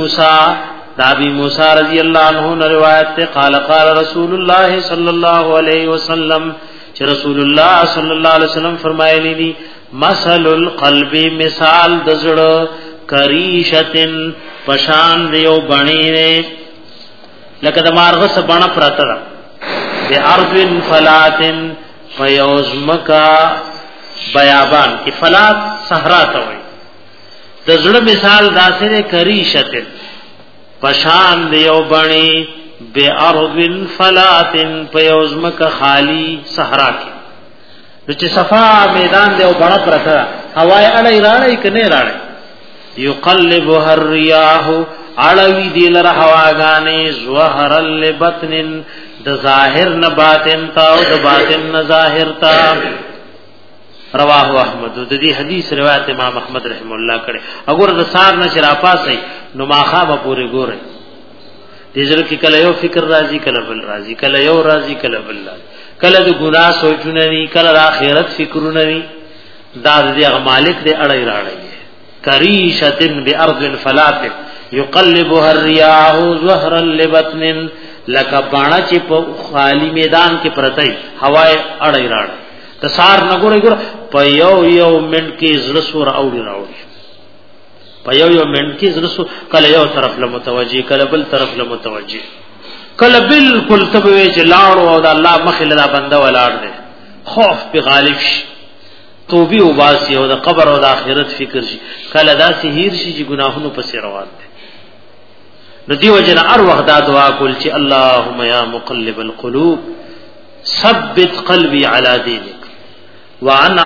موسی دا ابي موسی رضی اللہ عنہ روایت تے قال قال رسول الله صلی اللہ علیہ وسلم چې رسول الله صلی الله علیه وسلم فرمایلی دي مثل القلب مثال دزړه کریشتن پشان دیو بنی نے لکه د مارغه سبانه پراته ده د ارضن فلاتن فیوزمکا بیابان کی فلات صحرا ته وي د زړه مثال داسره کریشتن پشان دیو بنی بے ارضن فلاتن فیوزمکا خالی صحرا کی چې صفا میدان دیو بڑا پراته هواي اړای راړای کنه راړای یقلبها الرياح علوی دیل رهواگانی زوهر لبطن د ظاهر نه باطن تا او د باطن نه ظاهر تا رواه احمد د دې حدیث روایت امام احمد رحم الله کړه وګوره د سار نه شرا پاسې نو ماخه به پوره ګوره دې ځل کې کله یو فکر راځي کله بل راځي کله یو راځي کله بل کله د ګناه سوچونه ني کله د آخرت فکرونه ني دا دې مالک دې اړای راړای کریشتن بارض فلات یقلبها الرياح زهرا لبطن لک باڼه چې په خالی میدان کې پرتای هواي اړای راړ تسار نګورې ګور په یو منټ کې زړسور اوړي راوړي په یو منټ کې زړسور کله یو طرف له متوجي کله بل طرف له متوجي کله بالکل تبوي چې لاړو او د الله مخې له بنده ولاړ دي خوف په غالب شي توبه او باسي او د قبر او د آخرت فکر شي کله داسې هیر شي چې ګناهونو پسې روان دي نو دی وجنا ار وخت دا دعا کول چې اللهم یا مقلب القلوب ثبت قلبي على دينك وعن